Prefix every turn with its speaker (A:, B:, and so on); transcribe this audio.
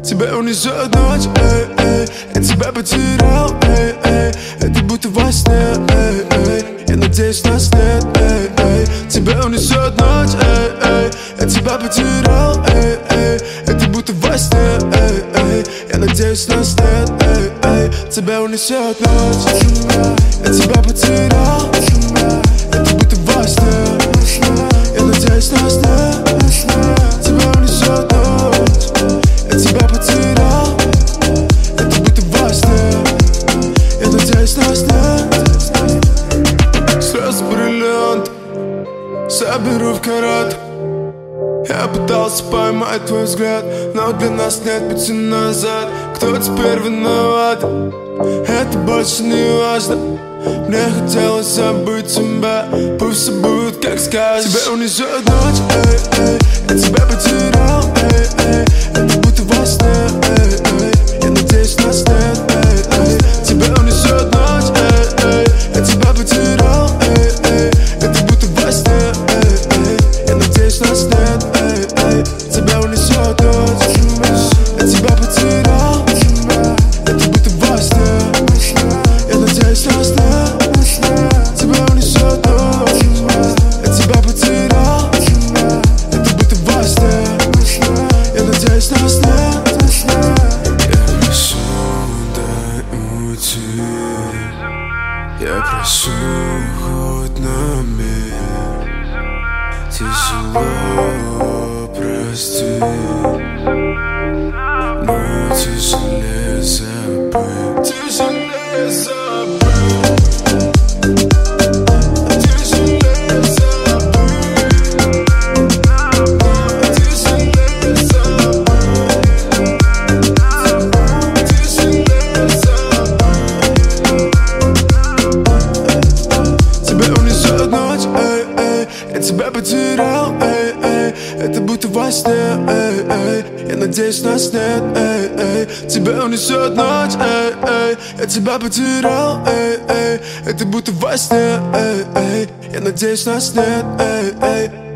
A: Тебя унесет ночь, эй, эй. Я тебя потерял, эй, эй. Это будто во сне, эй, эй. Я надеюсь, нас нет, эй, эй. Тебя унесет ночь, эй, эй. Я тебя потерял, эй, эй. Это будто во сне, эй, эй. Я надеюсь, нас нет, эй, эй. Тебя унесет ночь, я тебя потерял. Это будто во сне, я надеюсь, нас нет. Тебя унесет ночь, я тебя потерял. Это будто во сне, я надеюсь, нас нет. Слезы бриллиант соберу в карат. Я пытался поймать твой взгляд, но для нас нет пути назад. Кто теперь виноват? Это больше не важно. Мне хотелось забыть тебя, пусть все будет как скажешь. Тебя унесет ночь, эй, эй. Я тебя потерял, эй, эй. Это будто во сне, эй, эй. Я надеюсь, нас нет, эй, эй. Тебя унесет ночь, эй, эй. Я тебя потерял, эй, эй. Это будто во сне, эй, эй. Я надеюсь, нас нет, эй, эй. Тебя унесет ночь, я тебя потерял. Это будто во сне, я надеюсь, нас нет. Тебя унесет ночь, я тебя потерял. Это будто во сне, я надеюсь, нас нет. Я прошу, дай уйти. Я прошу хоть на миг. Тяжело простить, но тяжелее забыть. Тяжелее забыть. Я тебя потерял, эй, эй. Это будто во сне, эй, эй. Я надеюсь, нас нет, эй, эй. Тебя унесет ночь, эй, эй. Я тебя потерял, эй, эй. Это будто во сне, эй, эй. Я надеюсь, нас нет, эй, эй.